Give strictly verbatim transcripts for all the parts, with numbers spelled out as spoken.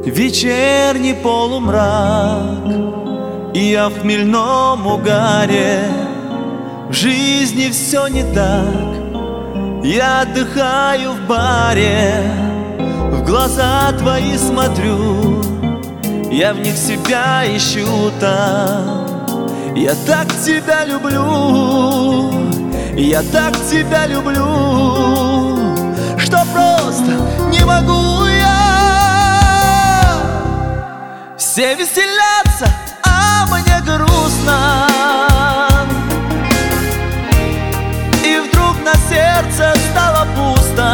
Вечерний полумрак, и я в хмельном угаре. В жизни все не так, я отдыхаю в баре. В глаза твои смотрю, я в них себя ищу там. Я так тебя люблю, я так тебя люблю, что просто не могу я. Все веселятся, а мне грустно, и вдруг на сердце стало пусто.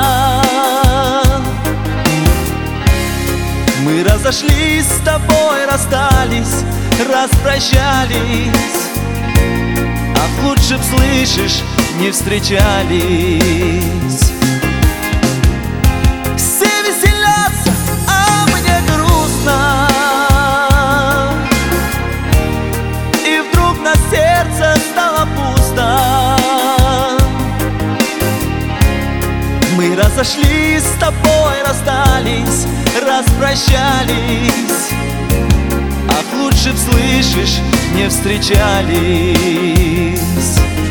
Мы разошлись с тобой, расстались, распрощались, ах, лучше б, слышишь, не встречались. Все веселятся, а мне грустно, и вдруг на сердце стало пусто. Мы разошлись с тобой, расстались, распрощались, ах, лучше б, слышишь, не встречались.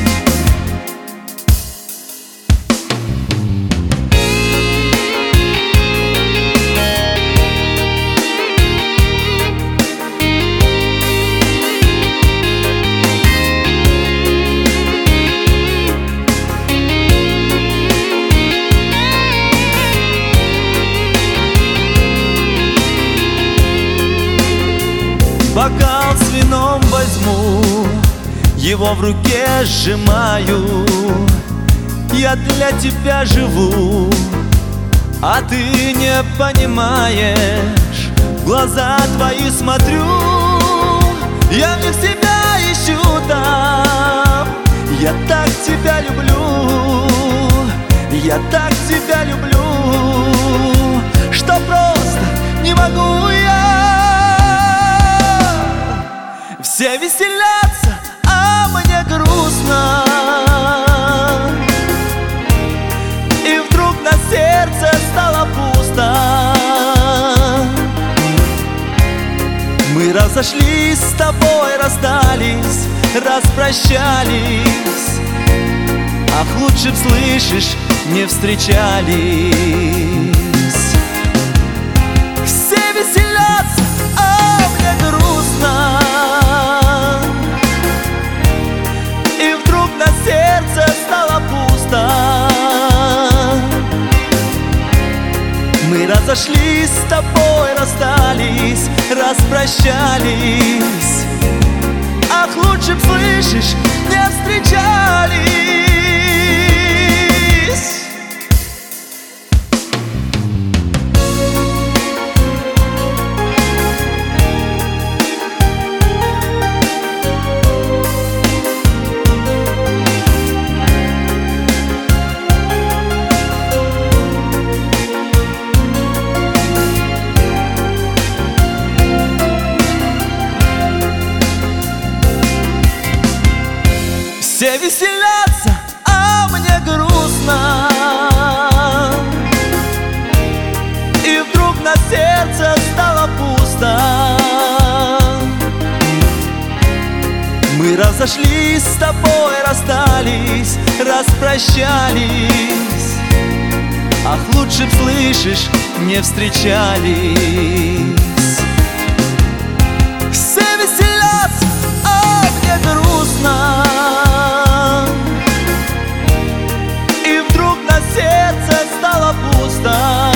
Бокал с вином возьму, его в руке сжимаю. Я для тебя живу, а ты не понимаешь. В глаза твои смотрю, я в них себя ищу там. Я так тебя люблю, я так тебя люблю, что просто не могу я. Все веселятся, а мне грустно, и вдруг на сердце стало пусто. Мы разошлись с тобой, расстались, распрощались, ах, лучше б, слышишь, не встречались. Все веселятся, а мне грустно, на сердце стало пусто. Мы разошлись с тобой, расстались, распрощались, ах, лучше б, слышишь, не встречались. Все веселятся, а мне грустно, и вдруг на сердце стало пусто. Мы разошлись с тобой, расстались, распрощались, ах, лучше б, слышишь, не встречались. Все веселятся, а мне грустно, сердце стало пусто.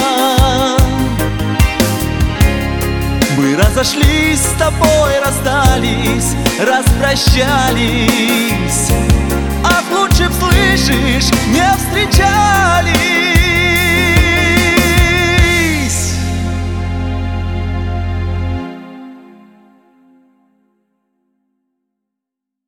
Мы разошлись с тобой, расстались, распрощались, ах, лучше б, слышишь, не